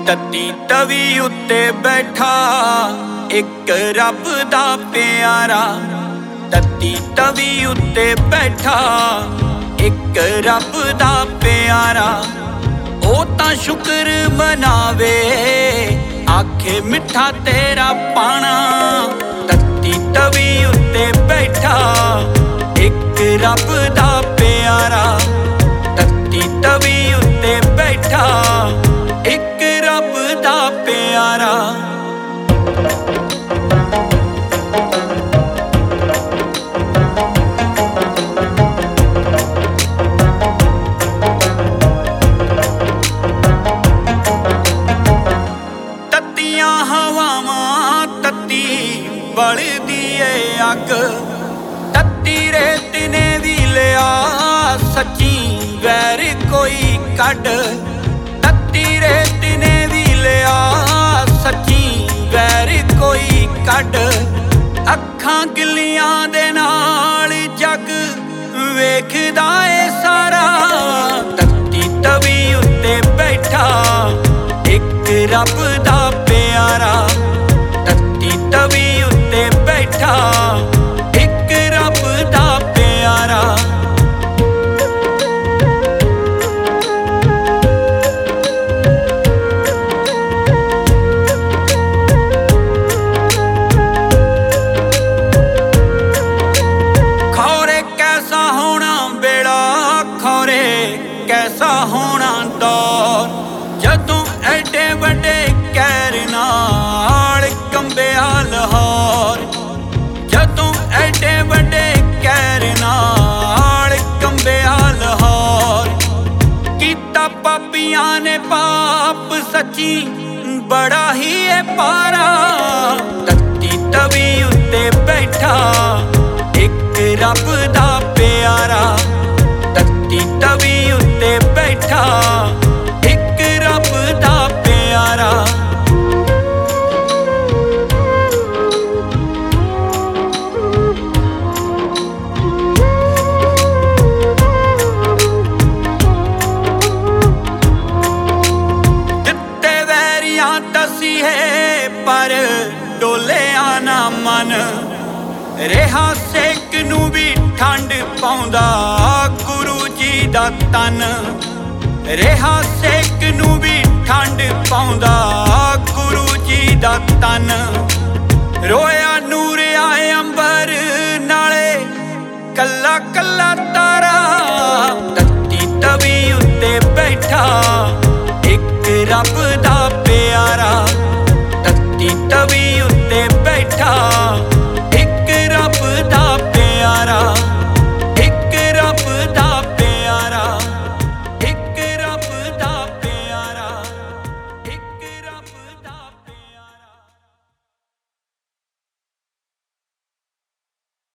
तत्ती तवी उत्ते बैठा एक रब दा प्यारा। तत्ती तवी उत्ते बैठा एक रब दा प्यारा। ओ तां शुक्र मनावे आखे मिठा तेरा पाना। तत्ती तवी उत्ते बैठा एक रब दा प्यारा। तत्ती तवी उत्ते बैठा एक रब दा प्यारा। तत्तियां हवावां तत्ती बलदी ए अग। तत्ती रेत ने भी लिया सच्ची वैर कोई कड। तत्ती रेत ने भी लिया सच्ची वैर कोई कड। अखां गिलियां दे नाल जग वेखदा ए सारा। तत्ती तवी उत्ते बैठा एक रब दा प्यारा। तत्ती तवी उत्ते बैठा एक रब दा प्यारा। खौरे कैसा होना बेड़ा, खौरे कैसा होना दौर, जदों एडे वड्डे कहर नाल कंबिया लाहौर। जदों एडे वड्डे कहर नाल कंबिया लाहौर। कीता पापियां ने पाप सच्ची बड़ा ही है पारा। तत्ती तवी उत्ते बैठा एक रब दा प्यारा। तत्ती तवी उत्ते बैठा एक रब दा प्यारा। दित्ते वैरियां दसी है पर डोलिया ना मन। रेहा सेक नू भी ठंड पाउंदा गुरु जी दा तन। रेहा सेक नू भी ठंड पाउंदा गुरु जी दा तन। रोया नूर आए अंबर नाले कल्ला कल्ला तारा। तत्ती तवी उत्ते बैठा एक रब दा प्यारा। तत्ती तवी उत्ते बैठा